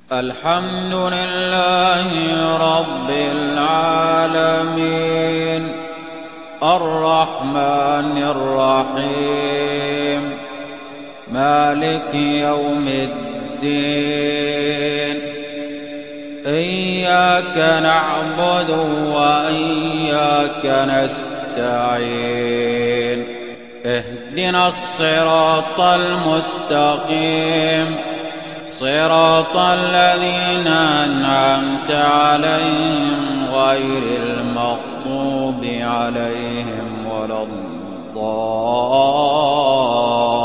الحمد لله رب العالمين الرحمن الرحيم مالك يوم الدين إياك نعبد وإياك نستعين اهدنا الصراط المستقيم صراط الذين أنعمت عليهم غير المغضوب عليهم ولا الضالين.